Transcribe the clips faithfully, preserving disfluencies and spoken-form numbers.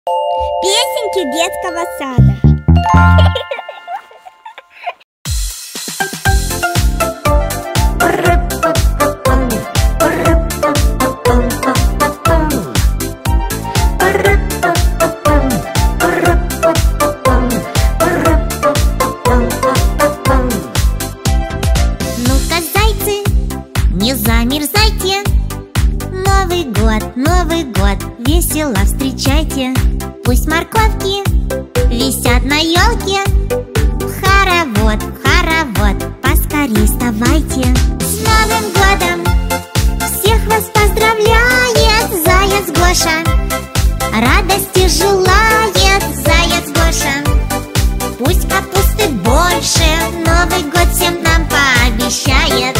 Песенки детского сада. Ну-ка, зайцы, не замерзайте. Новый год, Новый год, весело встречайте. Пусть морковки висят на елке. В хоровод, в хоровод, поскорей вставайте. С Новым годом всех вас поздравляет заяц Гоша. Радости желает заяц Гоша. Пусть капусты больше Новый год всем нам пообещает.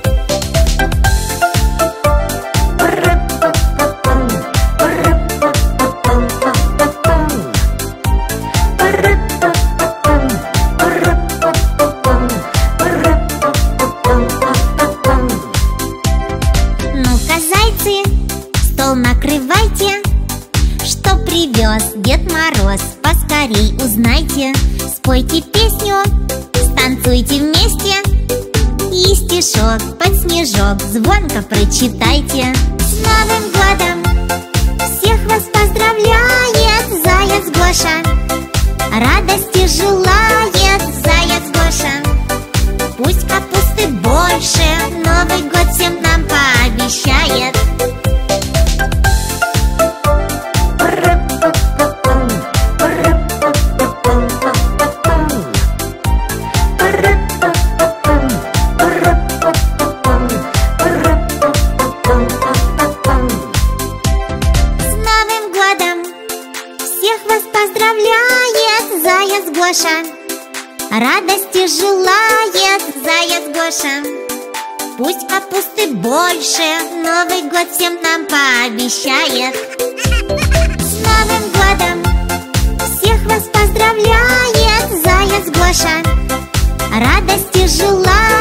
Ну-ка, зайцы, стол накрывайте. Что привез Дед Мороз, поскорей узнайте. Спойте песню, станцуйте вместе. И стишок под снежок звонко прочитайте. С Новым годом всех вас поздравляет заяц Гоша. Радости желает заяц Гоша. Пусть капусты больше Новый год всем нам пообещает. С Новым годом всех вас поздравляет заяц Гоша. Радости желает заяц Гоша. Пусть капусты больше Новый год всем нам пообещает. С Новым годом всех вас поздравляет заяц Гоша. Радости желает